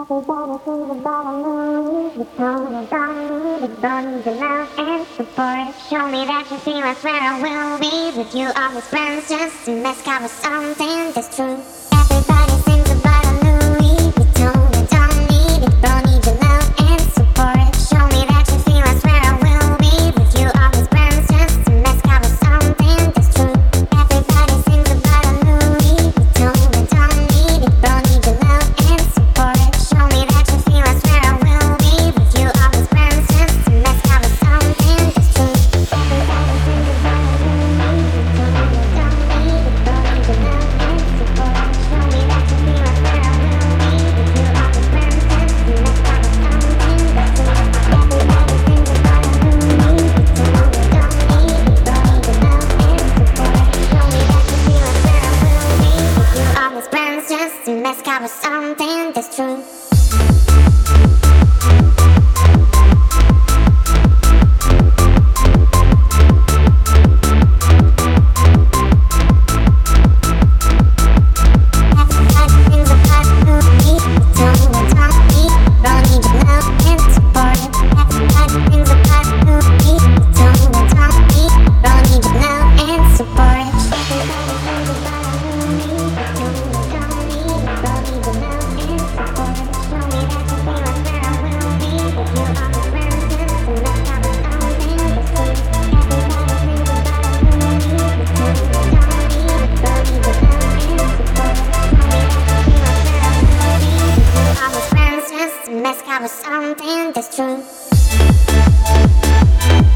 Everybody sings about a movie. The tone is on me. The bond needs your love and support. Show me that you feel us where I will be. With you, all these plans just to discover something that's true. Everybody sings about a movie. The tone is on me. The bond needs your love and support. Show me that you feel us where I will be. With you, all these plans just to discover something that's true. Everybody sings about a movie. The tone is on me. The bond needs your love and support. Show me that you feel us where I will be. With you, all these plans just to discover something that's true. Everybody sings about a movie. The tone is on me. The bond needs your love and support. Show me that you feel us where I will be. With you, all these plans just to discover something that's true. Everybody sings about a movie. The tone is on me. The bond needs your love and support. Show me that you feel us where I will be. With you, all these plans just to discover something that's true. Discover something that's true.